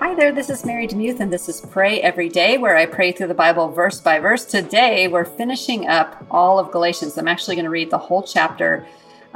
Hi there, this is Mary DeMuth, and this is Pray Every Day, where I pray through the Bible verse by verse. Today, we're finishing up all of Galatians. I'm actually going to read the whole chapter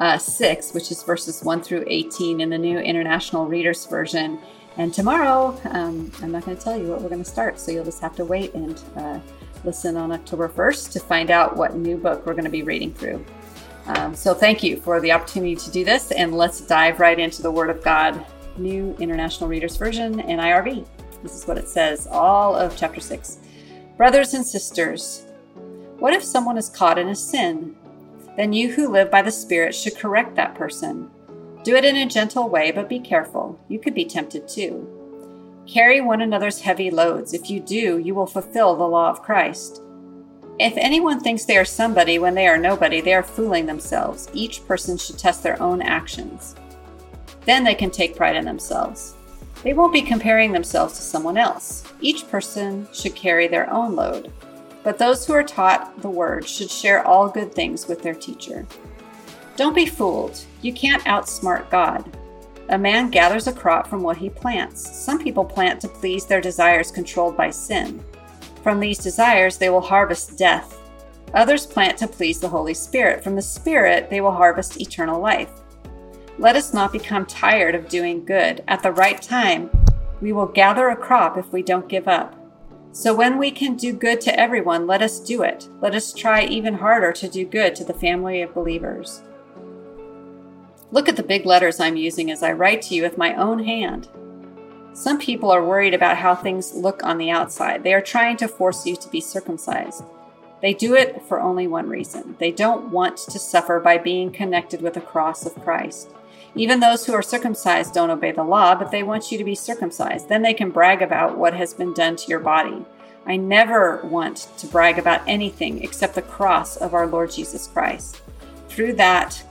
6, which is verses 1 through 18 in the New International Reader's Version. And tomorrow, I'm not going to tell you what we're going to start, so you'll just have to wait and listen on October 1st to find out what new book we're going to be reading through. So thank you for the opportunity to do this, and let's dive right into the Word of God. New International Reader's Version, NIRV. This is what it says, all of chapter 6. Brothers and sisters, what if someone is caught in a sin? Then you who live by the Spirit should correct that person. Do it in a gentle way, but be careful. You could be tempted too. Carry one another's heavy loads. If you do, you will fulfill the law of Christ. If anyone thinks they are somebody when they are nobody, they are fooling themselves. Each person should test their own actions. Then they can take pride in themselves. They won't be comparing themselves to someone else. Each person should carry their own load. But those who are taught the word should share all good things with their teacher. Don't be fooled. You can't outsmart God. A man gathers a crop from what he plants. Some people plant to please their desires controlled by sin. From these desires, they will harvest death. Others plant to please the Holy Spirit. From the Spirit, they will harvest eternal life. Let us not become tired of doing good. At the right time, we will gather a crop if we don't give up. So when we can do good to everyone, let us do it. Let us try even harder to do good to the family of believers. Look at the big letters I'm using as I write to you with my own hand. Some people are worried about how things look on the outside. They are trying to force you to be circumcised. They do it for only one reason. They don't want to suffer by being connected with the cross of Christ. Even those who are circumcised don't obey the law, but they want you to be circumcised. Then they can brag about what has been done to your body. I never want to brag about anything except the cross of our Lord Jesus Christ. Through that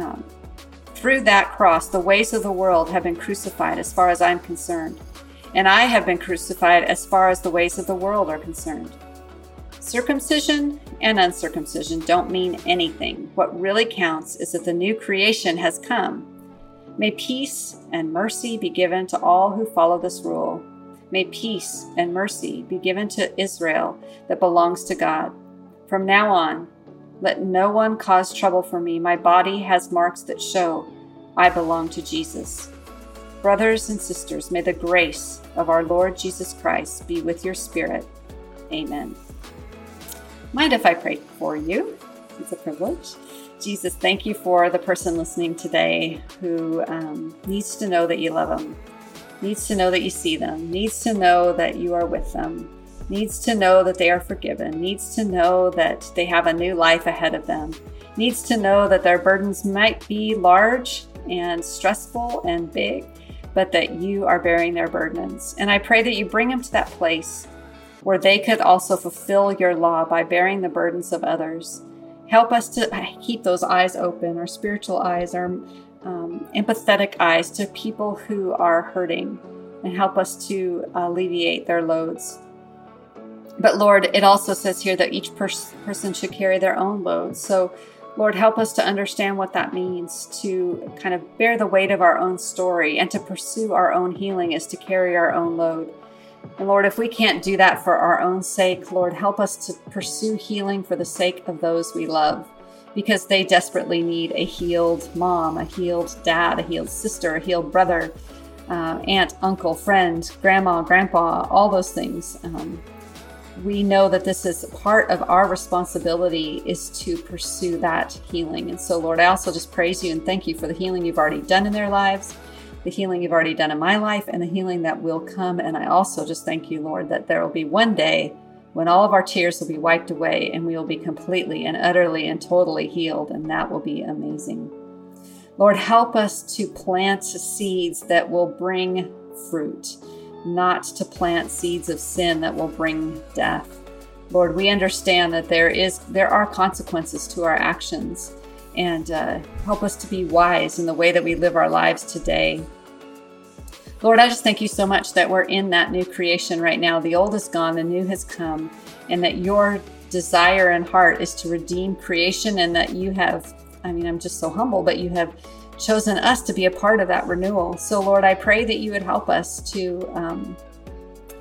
cross, the ways of the world have been crucified as far as I'm concerned, and I have been crucified as far as the ways of the world are concerned. Circumcision and uncircumcision don't mean anything. What really counts is that the new creation has come. May peace and mercy be given to all who follow this rule. May peace and mercy be given to Israel that belongs to God. From now on, let no one cause trouble for me. My body has marks that show I belong to Jesus. Brothers and sisters, may the grace of our Lord Jesus Christ be with your spirit. Amen. Mind if I pray for you? It's a privilege. Jesus, thank you for the person listening today who needs to know that you love them, needs to know that you see them, needs to know that you are with them, needs to know that they are forgiven, needs to know that they have a new life ahead of them, needs to know that their burdens might be large and stressful and big, but that you are bearing their burdens. And I pray that you bring them to that place where they could also fulfill your law by bearing the burdens of others. Help us to keep those eyes open, our spiritual eyes, our empathetic eyes to people who are hurting, and help us to alleviate their loads. But Lord, it also says here that each person should carry their own load. So Lord, help us to understand what that means, to kind of bear the weight of our own story, and to pursue our own healing is to carry our own load. And Lord, if we can't do that for our own sake, Lord, help us to pursue healing for the sake of those we love, because they desperately need a healed mom, a healed dad, a healed sister, a healed brother, aunt, uncle, friend, grandma, grandpa, all those things. We know that this is part of our responsibility is to pursue that healing. And so, Lord, I also just praise you and thank you for the healing you've already done in their lives, the healing you've already done in my life, and the healing that will come. And I also just thank you, Lord, that there will be one day when all of our tears will be wiped away and we will be completely and utterly and totally healed. And that will be amazing. Lord, help us to plant seeds that will bring fruit, not to plant seeds of sin that will bring death. Lord, we understand that there are consequences to our actions, and help us to be wise in the way that we live our lives today. Lord, I just thank you so much that we're in that new creation right now. The old is gone, the new has come, and that your desire and heart is to redeem creation, and that you have, I'm just so humble, but you have chosen us to be a part of that renewal. So Lord, I pray that you would help us to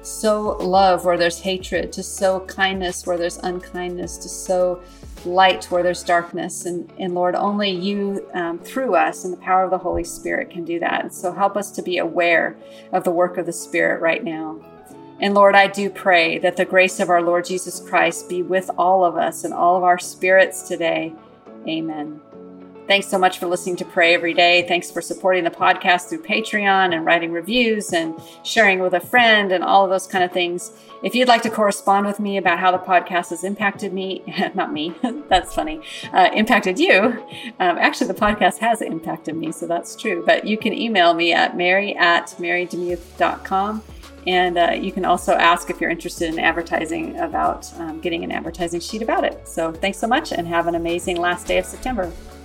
sow love where there's hatred, to sow kindness where there's unkindness, to sow light where there's darkness. And Lord, only you through us and the power of the Holy Spirit can do that. And so help us to be aware of the work of the Spirit right now. And Lord, I do pray that the grace of our Lord Jesus Christ be with all of us and all of our spirits today. Amen. Thanks so much for listening to Pray Every Day. Thanks for supporting the podcast through Patreon and writing reviews and sharing with a friend and all of those kind of things. If you'd like to correspond with me about how the podcast has impacted me, not me, that's funny, impacted you. Actually, the podcast has impacted me, so that's true. But you can email me at mary@marydemuth.com. And you can also ask if you're interested in advertising about getting an advertising sheet about it. So thanks so much and have an amazing last day of September.